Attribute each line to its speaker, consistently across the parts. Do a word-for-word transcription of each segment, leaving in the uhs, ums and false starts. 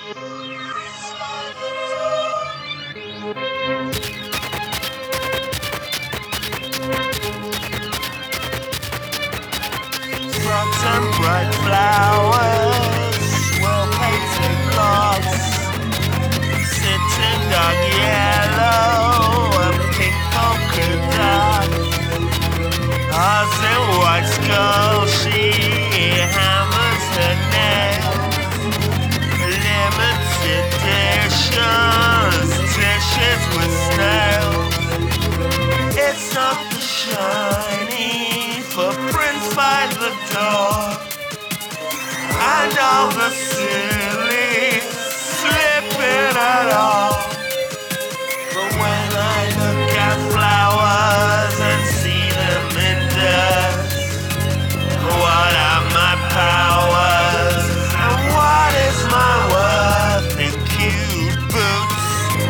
Speaker 1: Frogs and bright flowers, well-painted blocks, sitting dark yellow and pink polka dots. Hearts and white skull, she hammers her nails. Limited editions, dishes with snails. It's not the shiny footprints by the door, and all the silly slipping at all. But when I look at flowers and see them in dust, what are my powers and what is my worth in cute boots?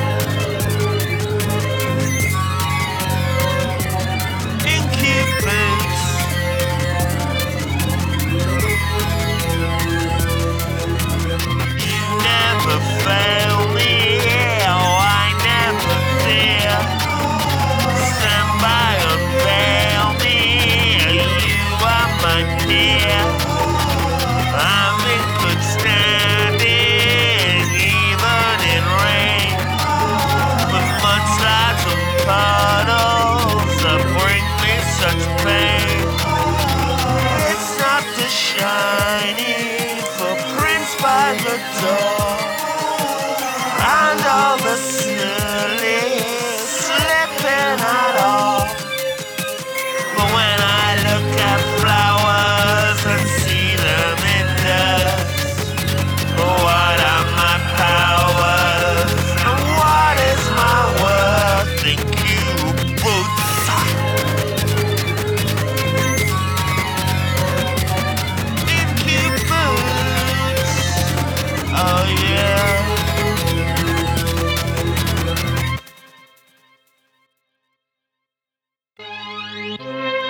Speaker 1: In cute boots. You never fail me, oh I never fear. Stand by and bail me, you are my dear. I'm in good standing, even in rain. But mudslides and puddles that bring me such pain. It's not the shiny footprints by the door, and all the silly slipping at all. But when I look at flowers and see them in dust, what are my powers and what is my worth in cute boots? In cute boots, oh yeah.